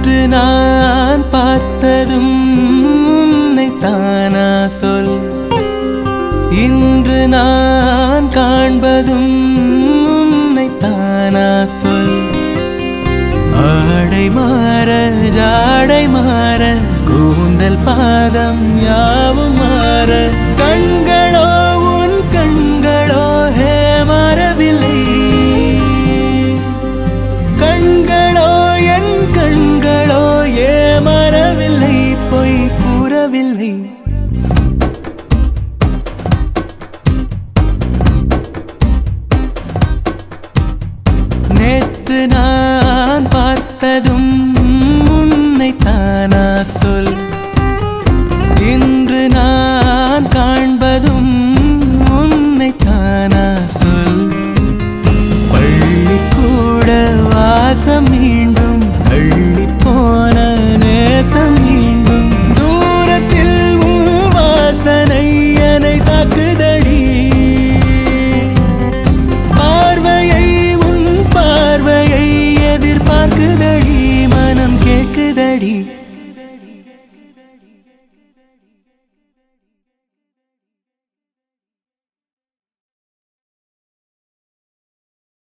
நேற்று நான் பார்த்ததும் உன்னை தானா சொல், இன்று நான் காண்பதும் உன்னை தானா சொல். ஆடை மாற ஜாடை மாற கூந்தல் பாதம் யாவும் மாற, கண்களோ உன் கண்களோ ஹே மாறவில்லை, கண்களோ என் கண்களோ ஏ மறவில்லை, பொய் கூறவில்லை. நேற்று நான் பார்த்ததும் உன்னை தானா சொல்,